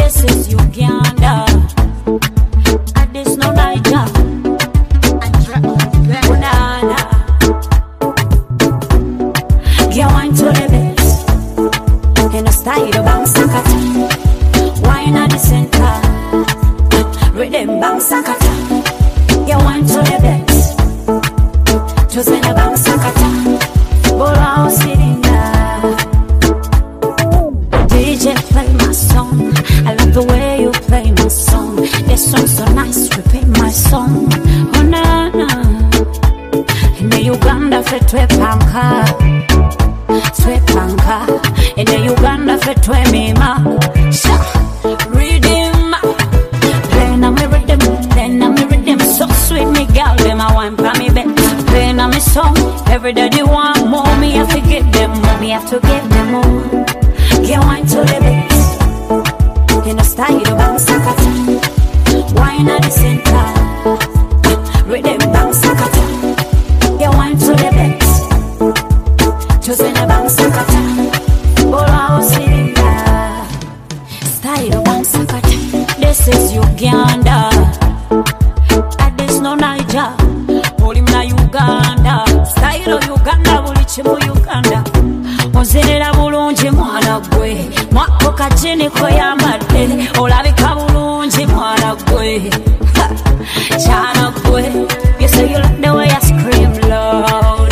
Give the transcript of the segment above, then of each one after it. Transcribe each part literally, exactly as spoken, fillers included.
This is Uganda. And this no Niger. Banana. Get wine to the best. In a style of Bangsakata. Wine at the center. Rhythm Bangsakata. Get wine to the best. Just in a Bangsakata. Bora sitting there. D J play my song. I love the way you play my song. This song's so nice, repeat my song. Oh na na. In the Uganda fe twe panka, twe panka. In the Uganda fe twe mima. Sha, rhythm. Playing on me rhythm, playing on me rhythm. So sweet me girl, them a wine pa me bed. Playing on me song, everybody want more. Me have to give them more, me have to give them more. Get wine to the best. In a style of Bangsakata. Wine at the center. Rhythm Bangsakata. Get wine to the best. Just in a Bangsakata. Bora sitting there. Style of Bangsakata. This is Uganda. And this no Niger. Holy na Uganda. Style of Uganda. Bulichimu Uganda. Onzerera bulungi mwana gwe. Mwako kachini koyambadde. Olabika bulungi mwana gwe. Chana gwe. You say you like the way I scream loud.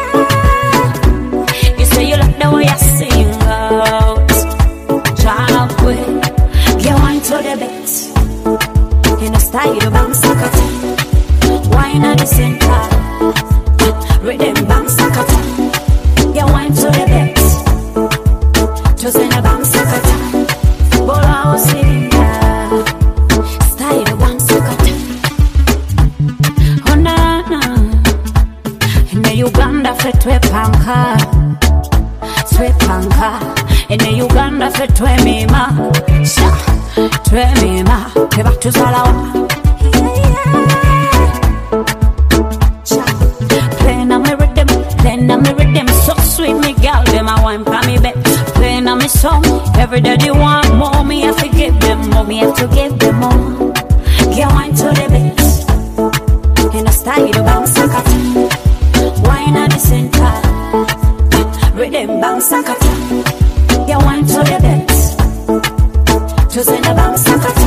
You say you like the way I sing loud. Chana gwe. Get wine to the beat. In a style of Bangsakata. Wine at the center. Rhythm Bangsakata. Get wine to the beat. Just in a Bangsakata. Bora sitting there. Style of Bangsakata. Oh na na. In the Uganda fe twe panka, twe panka. In the Uganda fe twe mima. Sha, twe mima. Teba tuzalawa. Playing on me rhythm, playing on me rhythm. So sweet me girl, them a wine pa me bed. Playing on me song, everybody want more. Me have to give them more, me have to give them more. Get wine to the best. In a style of Bangsakata. Wine at the center. Rhythm Bangsakata. Get wine to the best. Just in a Bangsakata.